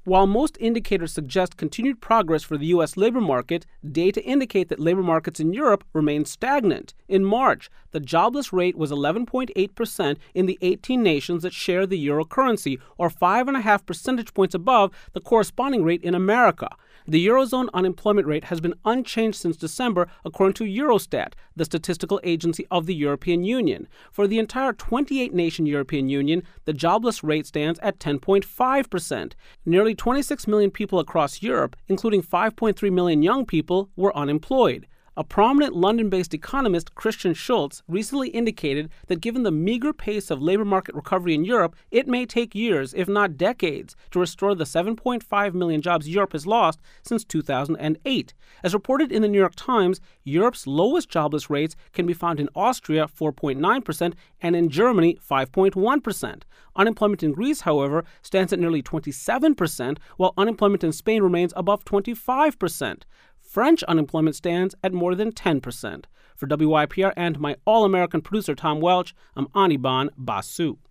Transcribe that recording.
While most indicators suggest continued progress for the U.S. labor market, data indicate that labor markets in Europe remain stagnant. In March, the jobless rate was 11.8% in the 18 nations that share the euro currency, or 5.5 percentage points above the corresponding rate in America. The Eurozone unemployment rate has been unchanged since December, according to Eurostat, the statistical agency of the European Union. For the entire 28-nation European Union, the jobless rate stands at 10.5%. Nearly 26 million people across Europe, including 5.3 million young people, were unemployed. A prominent London-based economist, Christian Schultz, recently indicated that given the meager pace of labor market recovery in Europe, it may take years, if not decades, to restore the 7.5 million jobs Europe has lost since 2008. As reported in the New York Times, Europe's lowest jobless rates can be found in Austria, 4.9%, and in Germany, 5.1%. Unemployment in Greece, however, stands at nearly 27%, while unemployment in Spain remains above 25%. French unemployment stands at more than 10%. For WYPR and my all-American producer Tom Welch, I'm Anirban Basu.